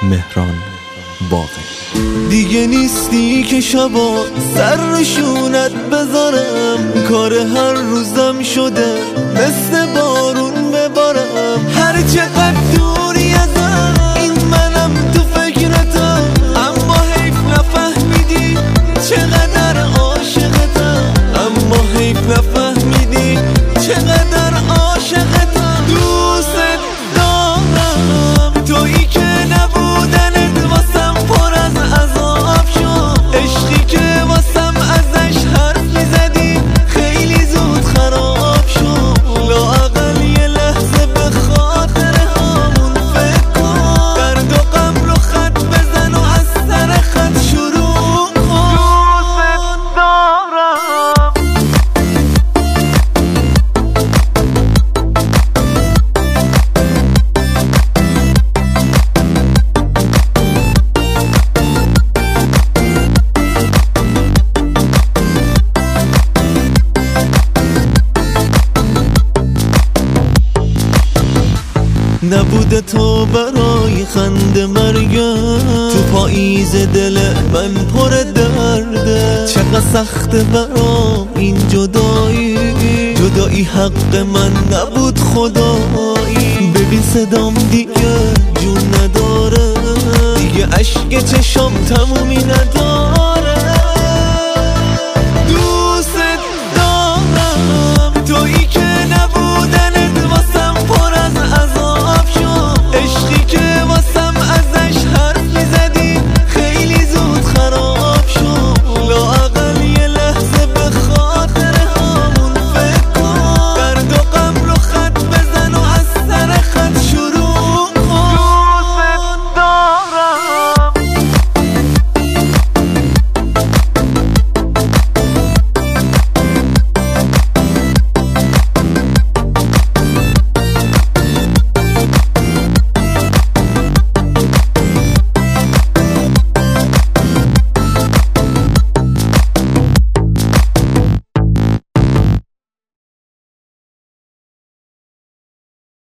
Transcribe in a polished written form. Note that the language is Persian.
مهران باقری. دیگه نیستی که شبا سر روشونت بذارم، کار هر روزم شده مثل بارون ببارم. هر چقدر دوری ازم این منم تو فکرتم، اما حیف نفهمیدی چقدر عاشقتم، اما حیف نفهمیدی چقدر عاشقتم. دوست دارم تویی که نبودنت واسم پر از عذاب شد، عشقی که واسم ازش حرف میزدی خیلی زود خراب شد. لااقل یه لحظه به خاطر همون فکر کن، درد و غم رو خط بزن و از سر خط شروع کن. دوست دارم. نبوده تو برای خنده مرگم، تو پاییز دل من پر درده. چقدر سخته برام این جدایی، جدایی حق من نبود خدایی. ببین صدام دیگه جون نداره، دیگه اشک چشام تمومی نداره.